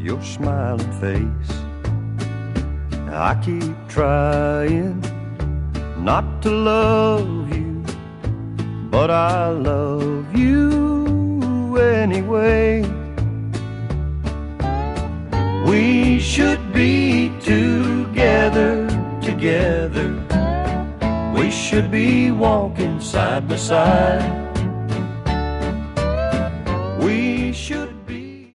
your smiling face. I keep trying not to love you, but I love you anyway. We should be together, together. We should be walking side by side.